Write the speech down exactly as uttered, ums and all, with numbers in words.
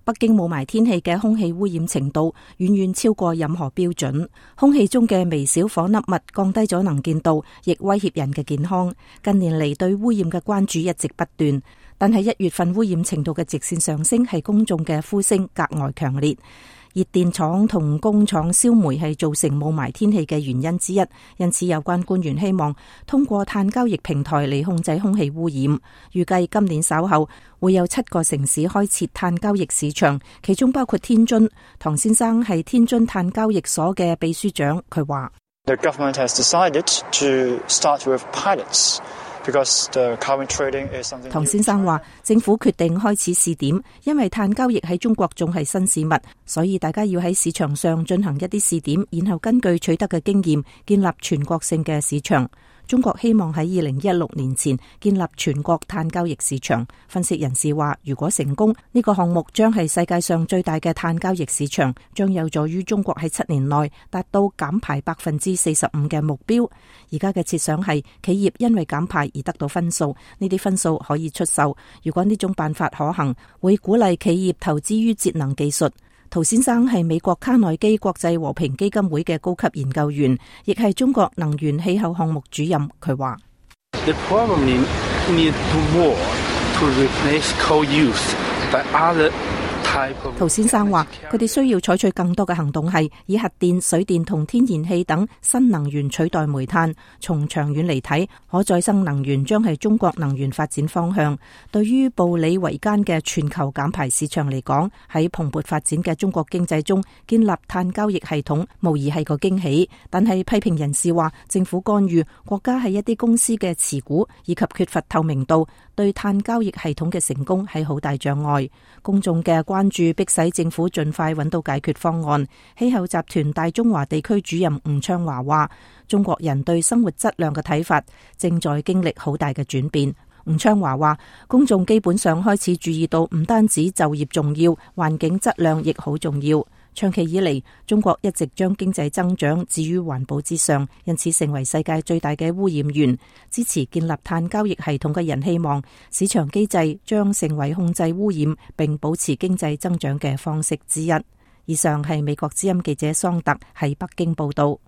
北京霧霾天氣嘅空氣污染程度遠遠超過任何標準，空氣中嘅微小顆粒物降低咗能見度，亦威脅人嘅健康。近年嚟對污染嘅關注一直不斷，但係一月份污染程度嘅直線上升係公眾嘅呼聲格外強烈。熱電廠同工廠燒煤係造成霧霾天氣嘅原因之一，因此有關官員希望通過碳交易平台嚟控制空氣污染。預計今年稍後會有七個城市開設碳交易市場，其中包括天津。唐先生係天津碳交易所嘅秘書長，佢話 ：The government has decided to start with pilots. 唐先生話，政府決定開始試點，因為碳交易喺中國仲係新事物，所以大家要喺市場上進行一啲試點，然後根據取得嘅經驗建立全國性嘅市場。中國希望喺二零一六年前建立全國碳交易市場。分析人士話，如果成功，呢個項目將係世界上最大嘅碳交易市場，將有助於中國喺七年內達到減排百分之四十五嘅目標。而家嘅設想係企業因為減排而得到分數，呢啲分數可以出售。如果呢種辦法可行，會鼓勵企業投資於節能技術。陶先生係美國卡內基國際和平基金會嘅高級研究員，亦係中國能源氣候項目主任。佢話 ：The problem need more to replace coal use by other。 陶先生話：佢哋需要採取更多嘅行動，係以核電、水電同天然氣等新能源取代煤炭。從長遠嚟睇，可再生能源將係中國能源發展方向。對於布里維間嘅全球減排市場嚟講，喺蓬勃發展嘅中國經濟中建立碳交易系統，無疑係個驚喜。但係批評人士話，政府干預、國家喺一啲公司嘅持股以及缺乏透明度，對碳交易系統嘅成功係好大障礙。公眾嘅關注迫使政府盡快揾到解決方案。氣候集團大中華地區主任吳昌華話：中國人對生活質量嘅睇法正在經歷好大嘅轉變。吳昌華話：公眾基本上開始注意到，唔單止就業重要，環境質量亦好重要。長期以嚟，中國一直將經濟增長置於環保之上，因此成為世界最大嘅污染源。支持建立碳交易系統嘅人希望，市場機制將成為控制污染並保持經濟增長嘅方式之一。以上係美國之音記者桑特喺北京報道。